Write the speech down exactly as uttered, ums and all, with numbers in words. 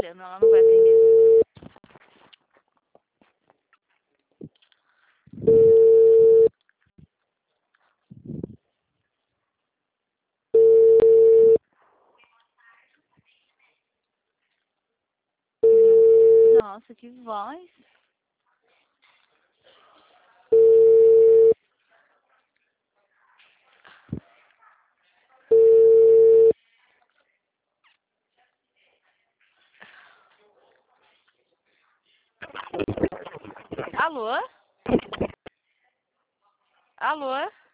esperando, ela não vai atender. Nossa, que voz. Alô? Alô?